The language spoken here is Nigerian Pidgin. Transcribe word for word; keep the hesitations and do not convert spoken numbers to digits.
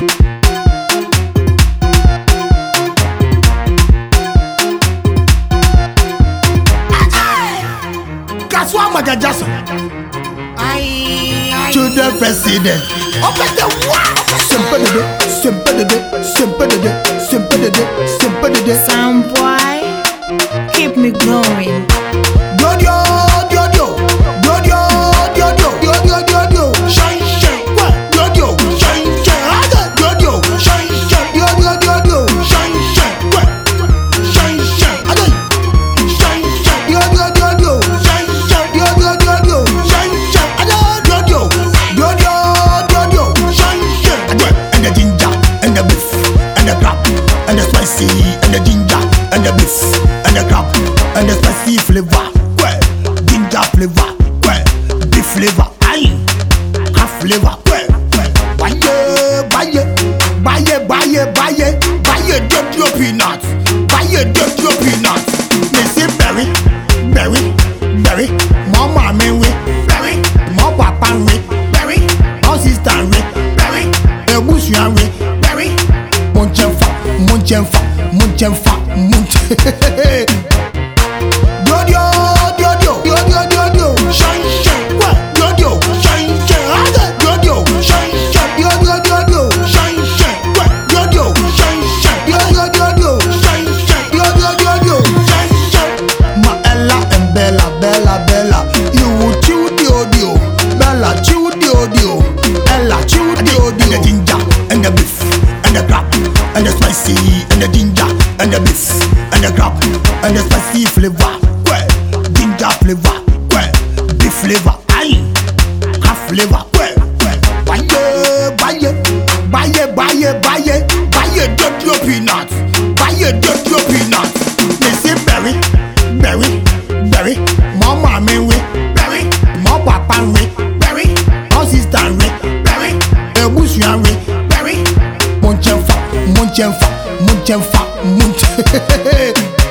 Kaswa Magajaso to the president. Open the wow. Simple the day, simple the day, simple the day, simple the day, simple the day. Sound boy, keep me going. Dodio, dodio, dodio, dodio, dodio, dodio. Shine, shine, what? Dodio, shine, shine. Other dodio, shine, shine. Dodio, dodio, shine, shine. What? Shine, shine. Other shine, shine. Dodio, dodio, shine, shine. Dodio, dodio, shine, shine. Other dodio, dodio, dodio, shine, shine. Other and the ginger and the beef and the crab and the spicy and the ginger and the beef and the crab and the spicy flavor. Ginger flavor, well, beef flavor, aye, half flavor, well, well. Buy it, buy it, buy it, buy it, buy it, buy it, don't your peanuts, buy it, don't your peanuts. They say berry, berry, berry, mama me we, berry, my papa we, berry, my sister we, berry, the bush we, berry, munchefa, munchefa, munchefa, munchefa. And the ginger and the beef and the crab and the spicy and the ginger and the beef and the crab and the spicy flavor, well, ginger flavor, well, beef flavor, aye, half flavor, well, well. Buy it, buy it, buy it, buy it, buy it, buy it, don't your peanuts, buy it, don't your peanuts. They say berry, berry, berry, mama me we, berry, my papa we, berry, my sister we, berry. Berry, munchefa, munchefa, munchefa, munchefa.